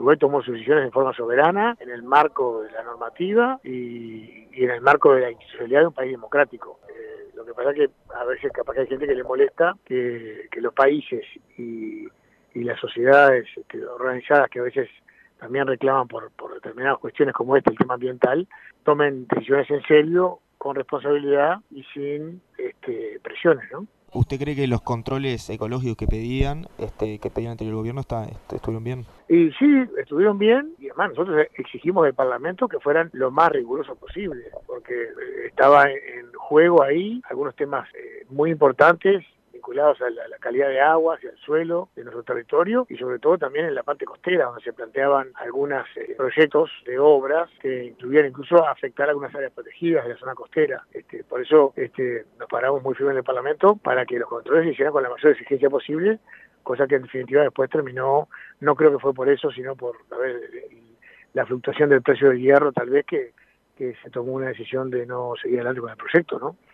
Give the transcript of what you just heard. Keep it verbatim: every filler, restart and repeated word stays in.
Uruguay tomó sus decisiones de forma soberana, en el marco de la normativa y, y en el marco de la institucionalidad de un país democrático. Eh, lo que pasa es que a veces capaz que hay gente que le molesta que, que los países y, y las sociedades este, organizadas, que a veces también reclaman por, por determinadas cuestiones como esta, el tema ambiental, tomen decisiones en serio, con responsabilidad y sin este, presiones, ¿no? ¿Usted cree que los controles ecológicos que pedían, este, que pedían ante el gobierno, está, este, estuvieron bien? Y sí, estuvieron bien, y además nosotros exigimos del Parlamento que fueran lo más rigurosos posible, porque estaba en juego ahí algunos temas eh, muy importantes, vinculados a la, a la calidad de agua, hacia el suelo de nuestro territorio y sobre todo también en la parte costera, donde se planteaban algunos eh, proyectos de obras que incluían incluso afectar algunas áreas protegidas de la zona costera. Este, por eso este, nos paramos muy firmes en el Parlamento para que los controles se hicieran con la mayor exigencia posible, cosa que en definitiva después terminó, no creo que fue por eso, sino por a ver, la fluctuación del precio del hierro, tal vez que, que se tomó una decisión de no seguir adelante con el proyecto, ¿no?